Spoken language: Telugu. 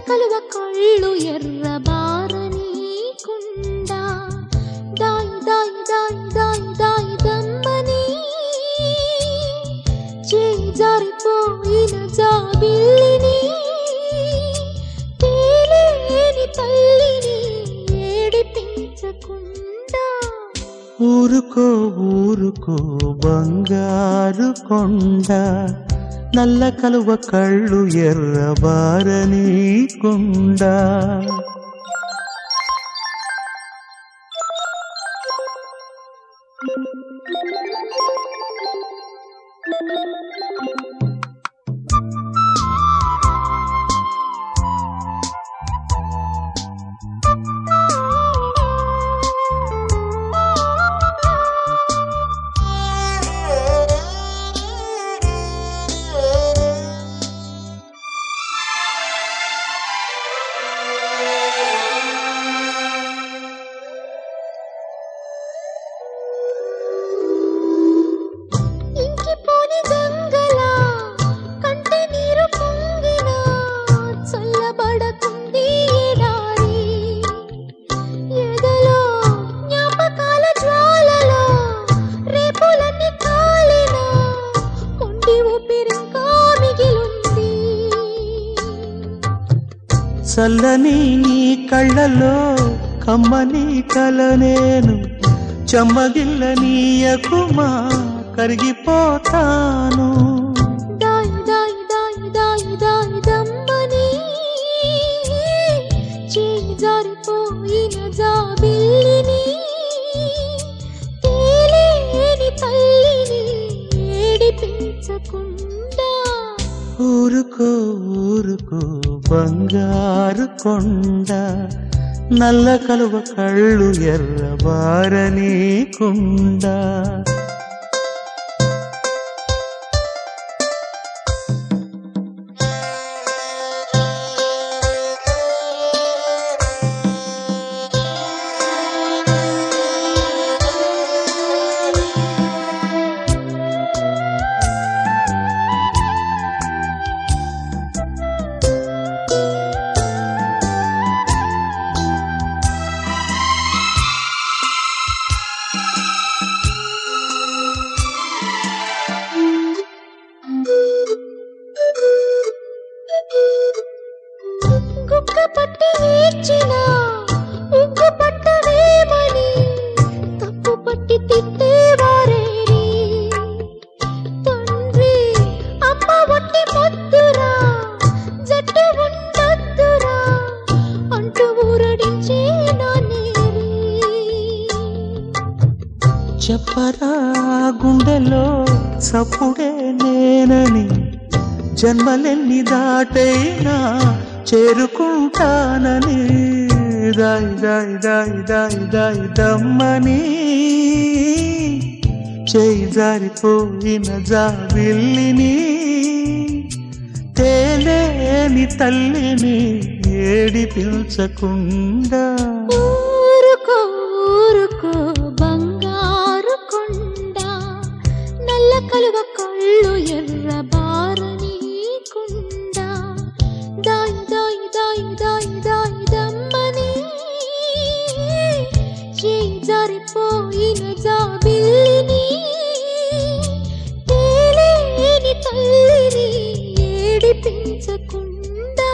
కలువ కళ్ళు ఎర్రబారని కుండ దాయి దాయి దాయి దాయి దాయి దమ్మని చేయి జారిపోయిన జాబిల్లిని తేలేని తల్లిని ఏడిపించకుండా ఊరుకో ఊరుకో బంగారు కొండ నల్ల కలువ కళ్ళు ఎర్రబారని కుండ చల్లని నీ కళ్ళలో కమ్మని కల నేను చెమ్మగిల్ల నీయకుమా కరిగిపోతాను దాయి దాయి దాయి దాయి దాయి దమ్మని చేయి జారిపోయిన జాబిల్లిని తేలేని తల్లిని ఏడిపించకుండా ఊరుకో ఊరుకో బంగారు కొండ నల్ల కలువ కళ్ళు ఎర్రబారని కుండ గుక్క పట్టి ఏడ్చిన ఉగ్గు పట్టవేమని తప్పు పట్టి తిట్టేవారేని తండ్రి అమ్మ ఒట్టి మొద్దురా జట్టు ఉండొద్దురా అంటూ ఊరడించే నానేరి చెప్పరా గుండెలో చప్పుడే నేనని జన్మలెన్ని దాటైనా చేరుకుంటానని దాయి దాయి దాయి దాయి దాయి దమ్మని చేయి జారిపోయిన జాబిల్లిని తేలేని తల్లిని ఏడిపించకుండా ఊరుకో ఊరుకో బంగారు కొండ నల్ల కలువ కళ్ళు ఎర్రబారని కుండ దాయి దాయి దాయి దాయి దాయి దమ్మని చేయి జారిపోయిన జాబిల్లిని తేలేని తల్లిని ఏడిపించకుండా